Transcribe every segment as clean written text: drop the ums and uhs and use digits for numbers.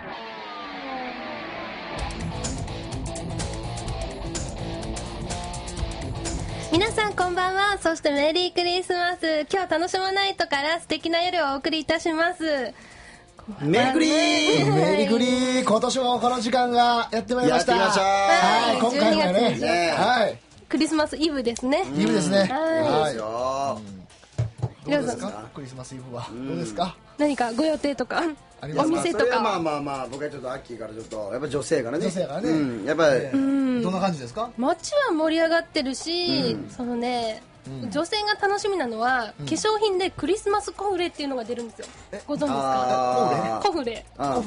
皆さんこんばんは。そしてメリークリスマス。今日楽しまないとから素敵な夜をお送りいたします。 メリクリーメリクリー、今年もこの時間がやってまいりました。はい、今回はね、はい、 クリスマスイブですね。 イブですね。 はい。 どうですか、クリスマスイブはどうですか。 何かご予定とかありますか。 お店とか。 まあまあまあ、僕はちょっとアッキーからちょっとやっぱ女性からね。 女性からね。 やっぱりどんな感じですか。 街は盛り上がってるし、そのね。女性が楽しみなのは、化粧品でクリスマスコフレっていうのが出るんですよ。ご存知ですか。コフレ。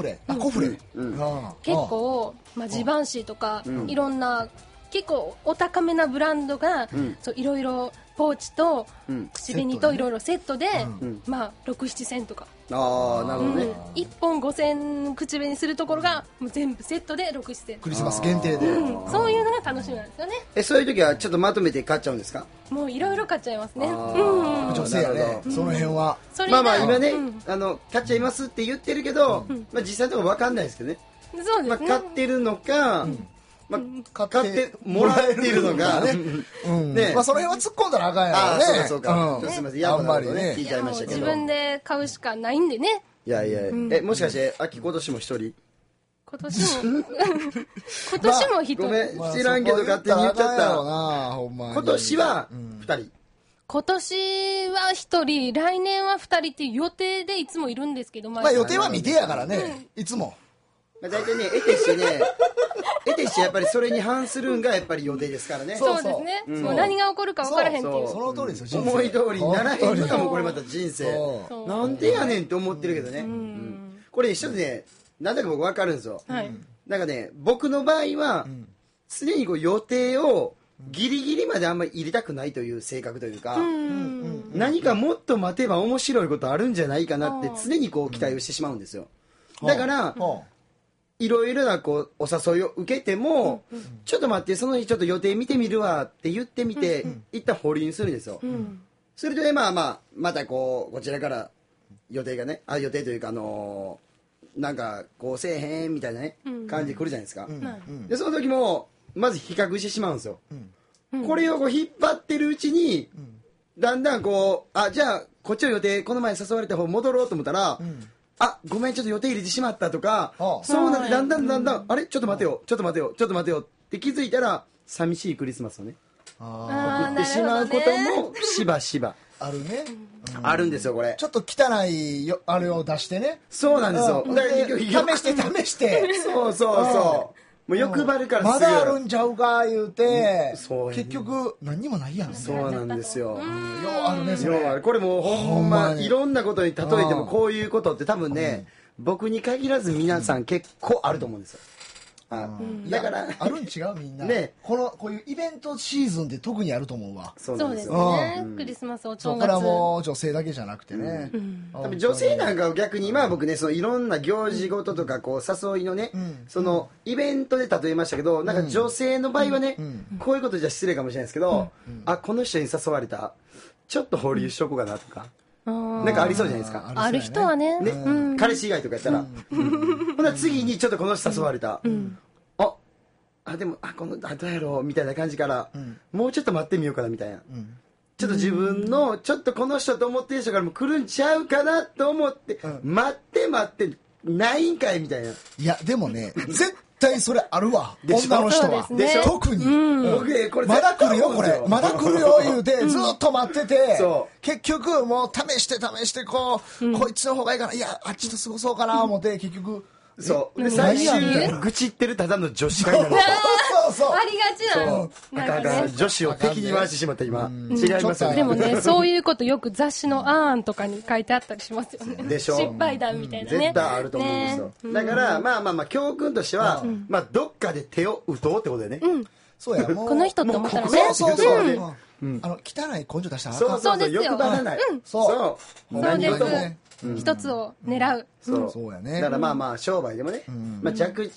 結構、ジバンシーとか、いろんな結構お高めなブランドがいろいろポーチと口紅といろいろセットで、まあ6、7千とか。 ああ、なるほどね。 1本5千口紅するところがもう全部セットで6、7千。 クリスマス限定で。 そういうのが楽しみなんですよね。 そういう時はちょっとまとめて買っちゃうんですか。 もういろいろ買っちゃいますね。 女性やね。その辺は。 まあまあ今ね、買っちゃいますって言ってるけど、まあ実際のところ分かんないですけどね。 そうですね。 買ってるのか。まあ、買ってもらえてるのがね、 まあその辺は突っ込んだらあかんやろね。 そうか、すみません、あんまりね聞いちゃいましたけど、 自分で買うしかないんでね。 いやいや、もしかして秋今年も一人？ 今年も一人。 ごめん、知らんけど勝手に言っちゃった。今年は二人。 今年は一人、来年は二人っていう予定でいつもいるんですけど、 まあ予定は未定やからね、いつも。 大体ね、得てしてやっぱりそれに反するんがやっぱり予定ですからね。 そうですね。もう何が起こるか分からへんっていう。 その通りですよ。 思い通りにならへんのかもこれまた人生。なんでやねんって思ってるけどね。これ一緒でね、なんだか僕分かるんですよ。なんかね、僕の場合は常にこう予定をギリギリまであんまり入れたくないという性格というか、何かもっと待てば面白いことあるんじゃないかなって常にこう期待をしてしまうんですよ。だからいろいろなこうお誘いを受けても、ちょっと待ってその日ちょっと予定見てみるわって言ってみて、一旦保留にするんですよ。それでまあまあまたこちらから予定がね、予定というかなんかこうせえへんみたいなね感じで来るじゃないですか。でその時もまず比較してしまうんですよ。これをこう引っ張ってるうちにだんだんこうじゃあこっちの予定この前誘われた方戻ろうと思ったら、ごめんちょっと予定入れてしまったとか、そうなってだんだんあれちょっと待てよって気づいたら寂しいクリスマスをね送ってしまうこともしばしばあるね。 あるんですよこれ。 ちょっと汚いあれを出してね。 そうなんですよ。だから試して。 そうもう欲張るからまだあるんちゃうか言うて、結局何にもないやん。 そうなんですよ。 ようあるねそれ。 これもうほんまいろんなことに例えてもこういうことって多分ね、僕に限らず皆さん結構あると思うんですよ。だからあるん違うみんなね。こういうイベントシーズンで特にあると思うわ。 そうですね。クリスマスお正月。 そこからもう女性だけじゃなくてね。 多分女性なんかを逆に今は僕ね、そのいろんな行事ごととかこう誘いのね、そのイベントで例えましたけど、なんか女性の場合はね、こういうことじゃ失礼かもしれないですけど、この人に誘われた、ちょっと保留しとこうかなとか。なんかありそうじゃないですか。 ある人はね。 彼氏以外とかやったら。ほな次にちょっとこの人誘われた。でもこのどうやろうみたいな感じから、もうちょっと待ってみようかなみたいな。ちょっと自分のちょっとこの人と思ってる人からも来るんちゃうかなと思って、待ってないんかいみたいな。 いやでもね絶対それあるわ。女の人は。 でしょ。 特に。 これまだ来るよこれ。まだ来るよ言うてずっと待ってて、結局もう試してこいつの方がいいかな。いやあっちと過ごそうかな思って結局。 そうで最終愚痴ってるただの女子会なの。 ありがちなの。 女子を敵に回してしまった今。違いますよね。 でもねそういうことよく雑誌の案とかに書いてあったりしますよね。 でしょ。 失敗談みたいなね。 絶対あると思うんですよ。だからまあ教訓としてはどっかで手を打とうってことでね。 そうや。 この人って思ったらね。 そう。汚い根性出したらあかん。 そうですよ。 欲張らない。 そう。 何事も一つを狙う。 そうやね。 だからまあ商売でもね、着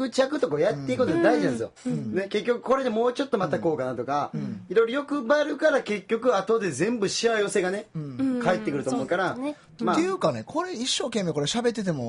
々とこうやっていくことが大事なんですよ。結局これでもうちょっとまたこうかなとか、いろいろ欲張るから結局後で全部幸せがね返ってくると思うから。 っていうかねこれ一生懸命これ喋ってても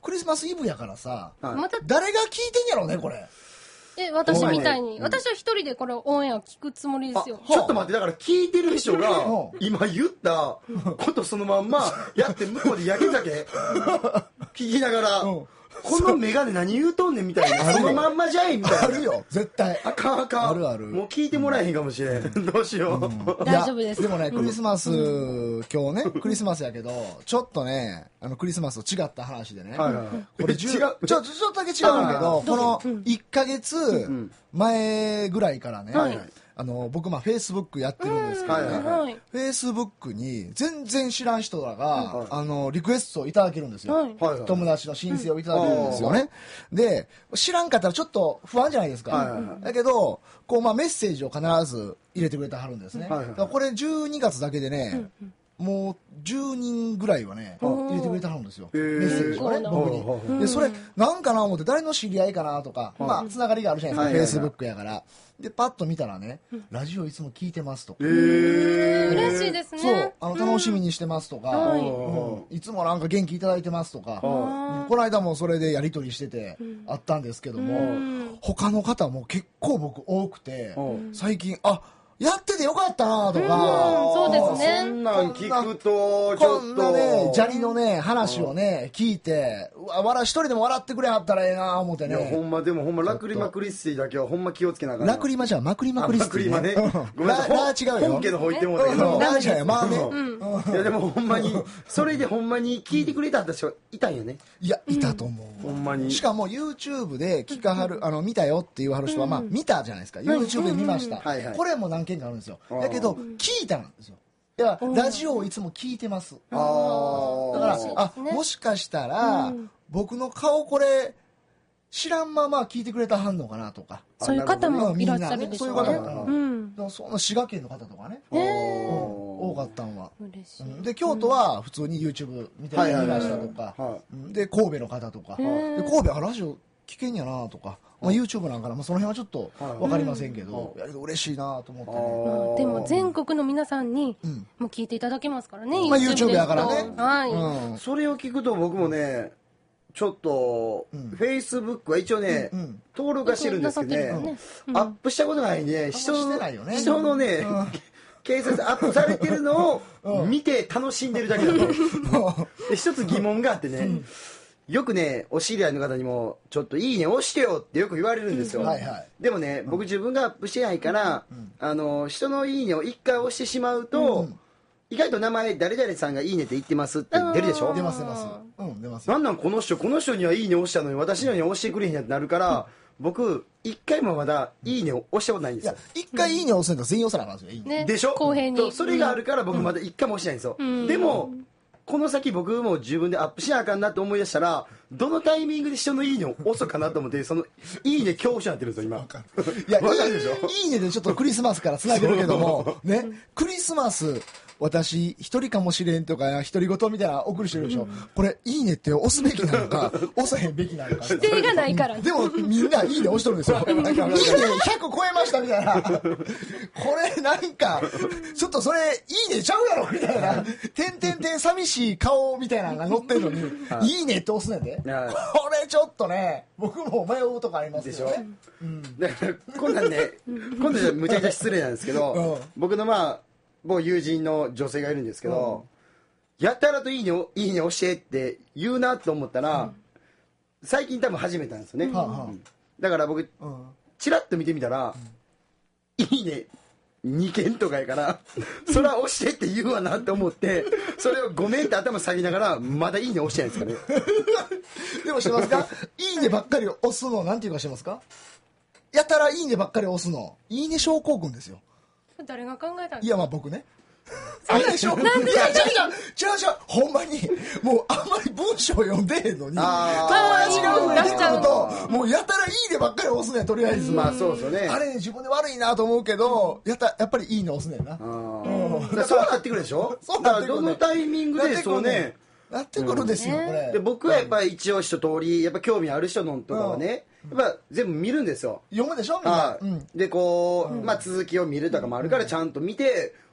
クリスマスイブやからさ、 また誰が聞いてんやろうねこれ。 私みたいに、私は一人でこれオンエア聞くつもりですよ。 ちょっと待って、だから聞いてる人が今言ったことそのまんまやって向こうで焼け酒聞きながら、このメガネ何言うとんねんみたいな、そのまんまじゃいみたいな。 あるよ絶対。 あかんあかん。 あるある。 もう聞いてもらえへんかもしれん。どうしよう。 大丈夫です。 でもね、クリスマス、今日ね、クリスマスやけど、ちょっとね、クリスマスと違った話でね、これ違う、ちょっとだけ違うんだけど、この1ヶ月前ぐらいからね、僕フェイスブックやってるんですけどね、フェイスブックに全然知らん人らがリクエストをいただけるんですよ。友達の申請をいただけるんですよね。で、知らんかったらちょっと不安じゃないですか。だけどこうメッセージを必ず入れてくれてはるんですね。だからこれ12月だけでね、もう10人ぐらいはね入れてくれてはるんですよ、メッセージをね、僕に。でそれなんかな思って、誰の知り合いかなとか、つながりがあるじゃないですか、フェイスブックやから。でパッと見たらね、ラジオいつも聞いてますとか、 嬉しいですね。 そう、楽しみにしてますとか、いつもなんか元気いただいてますとか、この間もそれでやり取りしててあったんですけども、他の方も結構僕多くて、最近やっててよかったなとか、 そうですね。 そんなん聞くとちょっとこんなね砂利のね話をね聞いて、一人でも笑ってくれはったらええな思ってね。 ほんまでもほんまラクリマクリスティだけはほんま気をつけながら。 ラクリマじゃマクリマクリスティね。 マクリマね。ごめんなさい。 違うよ。 本家の方言ってもうたけど。 ラージャやまあね。 いやでもほんまにそれでほんまに聞いてくれた人はいたんよね。 いやいたと思う。 ほんまに。 しかも YouTube で聞かはる見たよって言わはる人は見たじゃないですか。YouTube で見ました。これも何件かあるんですよ。だけど聞いたんですよ。いやラジオをいつも聞いてます。だからもしかしたら僕の顔これ知らんまま聞いてくれたはんのかなとか、 そういう方もいらっしゃるでしょうね。 そういう方もその滋賀県の方とかね、多かったんは。で京都は普通に YouTube 見ていらしたとか、で神戸の方とか、で神戸ラジオ聞けんやなとか、YouTube なんかな、その辺はちょっと分かりませんけど、嬉しいなと思ってね。でも全国の皆さんにも聞いていただけますからね、 YouTube やからね。 それを聞くと僕もねちょっとフェイスブックは一応ね登録はしてるんですけどね、アップしたことないんで、人のね掲載アップされてるのを見て楽しんでるだけだと。で一つ疑問があってね、よくねお知り合いの方にもちょっといいね押してよってよく言われるんですよ。でもね僕自分がアップしてないから人のいいねを一回押してしまうと意外と名前誰々さんがいいねって言ってますって出るでしょ。 出ます出ます。出ます。 なんなんこの人にはいいね押したのに私のには押してくれへんやってなるから、僕一回もまだいいねを押したことないんですよ。 一回いいね押すんだ全員押さなあかんですよ。 ね、 でしょ。 公平に。 それがあるから僕まだ一回も押してないんですよ。でもこの先僕も自分でアップしなあかんなって思い出したら、どのタイミングで人のいいねを押そうかなと思って、そのいいね恐怖症になってるんですよ今。 いやいいねでちょっとクリスマスからつなげるけどもね、クリスマス私一人かもしれんとか独り言みたいな送る人いるでしょ。これいいねって押すべきなのか押さへんべきなのか。 否定がないから。 でもみんないいね押しとるんですよ。いいね100超えましたみたいな。これなんかちょっとそれいいねちゃうやろみたいな。寂しい顔みたいなのが載ってるのにいいねって押すねんで。これちょっとね僕も迷うとかありますよね。 だからこんなんね今度むちゃくちゃ失礼なんですけど、僕の某友人の女性がいるんですけど、やたらといいね押してって言うなと思ったら、最近多分始めたんですよね。だから僕チラッと見てみたら、いいね2件とかやからそれは押してって言うわなと思って、それをごめんって頭下げながらまだいいね押してないんですかね。 でもしてますか。いいねばっかり押すのなんていうかしてますか。やたらいいねばっかり押すのいいね症候群ですよ。 誰が考えたんですか。 いや僕ね。なんでしょ。なんで。いや違うほんまにもうあんまり文章読んでへんのに、友達が出てくるともうやたらいいねばっかり押すねんとりあえず。 そうですよね。 あれ自分で悪いなと思うけど、やっぱりいいね押すねんな。 そうなってくるでしょ。だからどのタイミングでそうねなってくるんですよこれ。 で僕はやっぱり一応一通りやっぱ興味ある人のとかはね。やっぱ全部見るんですよ。 読むでしょみんな。 でこう続きを見るとかもあるからちゃんと見て、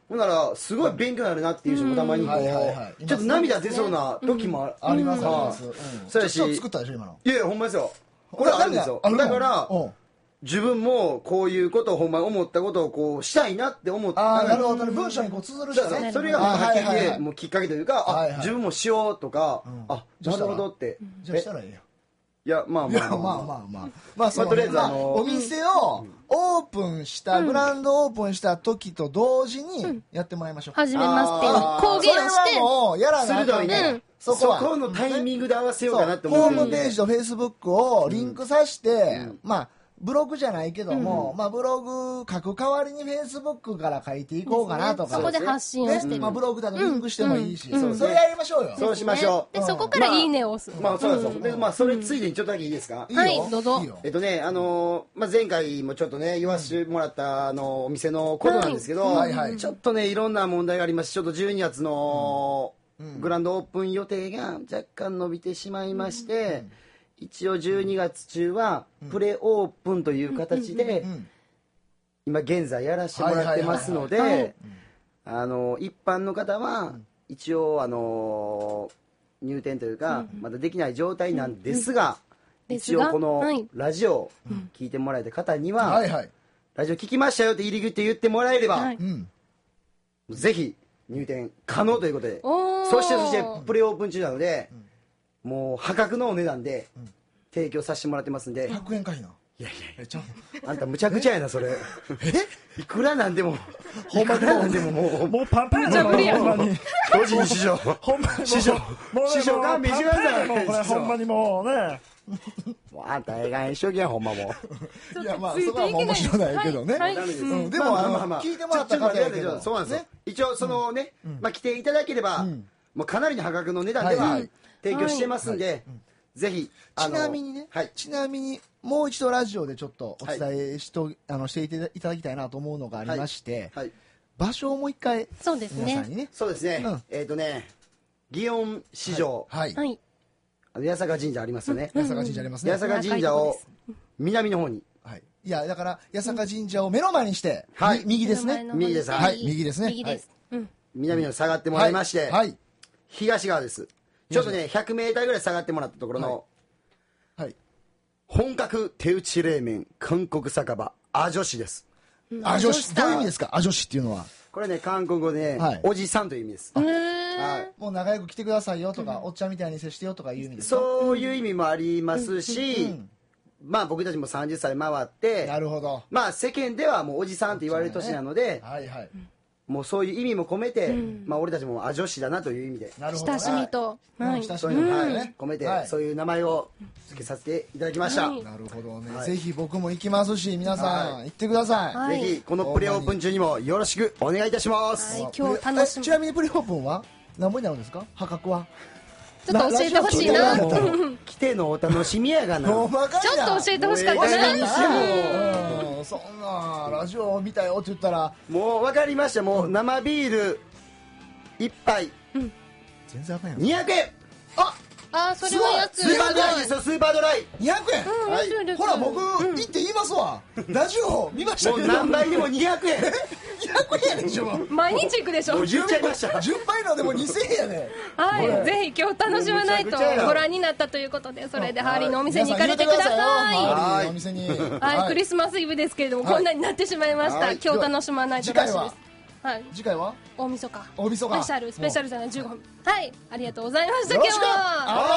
ほんならすごい勉強になるなっていう人もたまにちょっと涙出そうな時もありますありますそうやしちょっと作ったでしょ今の。 いやいやほんまですよ。これあるんですよ。だから自分もこういうことをほんまに思ったことをこうしたいなって思った。 なるほどね。文章にこう綴る人ね。 それがもうきっかけというか自分もしようとかなるほどって。 じゃあしたらいいよ。 いやまあとりあえずお店をオープンしたグランドオープンした時と同時にやってもらいましょう。 初めましての公言をして。 それはもうやらないとね。 そこのタイミングで合わせようかなって思う。 ホームページとフェイスブックをリンクさせてまあブログじゃないけども、まあブログ書く代わりにフェイスブックから書いていこうかなとか、 そこで発信をしてまあブログだとリンクしてもいいし、それやりましょうよ。 そうしましょう。でそこからいいねを押す。 まあそうそう。でまあそれついでにちょっとだけいいですか。 はいどうぞ。 まあ前回もちょっとね言わせてもらったお店のことなんですけど、ちょっとねいろんな問題がありまして、ちょっと12月のグランドオープン予定が若干伸びてしまいまして。一応12月中はプレオープンという形で今現在やらせてもらってますので、一般の方は一応入店というかまだできない状態なんですが、一応このラジオを聞いてもらえた方にはラジオ聞きましたよって入り口言ってもらえればぜひ入店可能ということで、そしてプレオープン中なのでもう破格のお値段で提供させてもらってますんで。 100円かいな。 いやあんたむちゃくちゃやなそれ。いくらなんでもいくらなんでももうパンパンじゃ無理やろ。 個人師匠師匠勘弁してください。 これほんまにもうね。 もうあんた映画にしときやほんまもう。いやまあそこはもう面白ないけどね。でも聞いてもらった方やけど。 そうなんですよ。一応そのね来ていただければもうかなりの破格の値段では提供してますんで。ぜひちなみにもう一度ラジオでちょっとお伝えしていただきたいなと思うのがありまして、場所をもう一回そうですね。 そうですね。祇園市場八坂神社ありますよね。 八坂神社ありますね。 八坂神社を南の方に。 いやだから八坂神社を目の前にして右ですね。 右です。 右ですね。 南の下がってもらいまして東側です。ちょっとね100メーターぐらい下がってもらったところの本格手打ち冷麺韓国酒場アジョシです。 アジョシどういう意味ですか？アジョシっていうのはこれね韓国語でおじさんという意味です。 もう仲良く来てくださいよとかおっちゃんみたいに接してよとかいう意味ですか？ そういう意味もありますし、まあ僕たちも30歳回ってなるほど、 まあ世間ではもうおじさんって言われる年なので、もうそういう意味も込めて、まあ俺たちもアジョシだなという意味で親しみとそういうの込めてそういう名前を付けさせていただきました。 なるほどね。ぜひ僕も行きますし皆さん行ってください。ぜひこのプレオープン中にもよろしくお願いいたします。 今日楽しみ。 ちなみにプレオープンは何本になるんですか？破格はちょっと教えてほしいな。 来てのお楽しみやがな。ちょっと教えてほしかったな。 そんなラジオ見たよって言ったらもう分かりました。もう生ビール1杯全然あかんやん。 200円。 それはやつスーパードライですよ。スーパードライ 200円。ほら僕行って言いますわ。ラジオ見ましたけどもう何杯でも200円。 200円やでしょ。 毎日行くでしょ。 もう言っちゃいました。 10杯のでも2000円やね。 ぜひ今日楽しまないとご覧になったということで、それでハーリーのお店に行かれてください。 ハーリーのお店に。 クリスマスイブですけれどもこんなになってしまいました。今日楽しまないとらしいです。 次回は大晦日ススペシャルじゃない15分。ありがとうございました。今日は